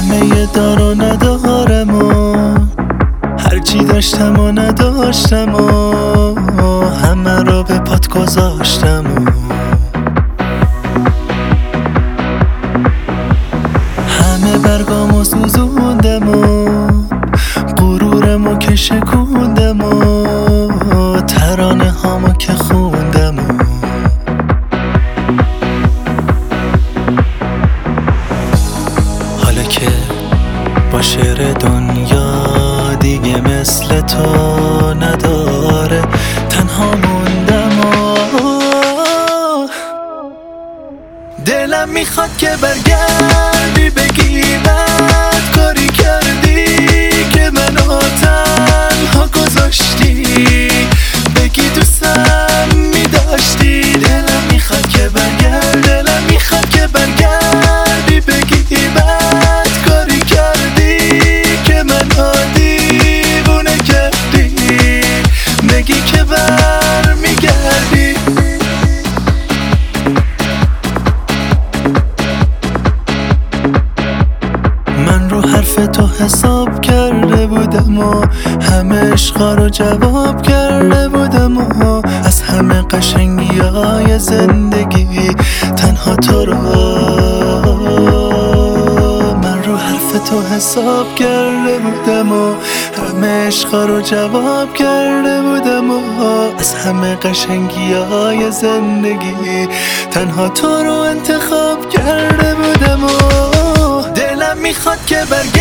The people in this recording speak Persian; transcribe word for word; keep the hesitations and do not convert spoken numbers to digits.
همه دار و ندارم و هرچی داشتم و نداشتم و همه رو به پات گذاشتم و همه برگامو سوزوندم و غرورمو که شکوندم و ترانه هامو که خوندم و حالا که با شعر دنیا دیگه مثل تو نداره، تنها موندم و دلم میخواد که برگردی بگی بد کاری کردی که منو تنها گذاشتی، بگی دوستم میداشتی. دلم میخواد که برگرد، دلم میخواد که برگردی بگی بد کاری کردی که منو دیوونه کردی، بگی که بر میگردی. من رو حرف تو حساب کرده بودم و همه عشقا رو جواب کرده بودم و از همه قشنگی های زندگی تنها تو رو من رو حرف تو حساب کرده بودم و همه عشقا رو جواب کرده بودم و از همه قشنگی های زندگی تنها تو رو انتخاب کرده بودم و دلم میخواد که برگردی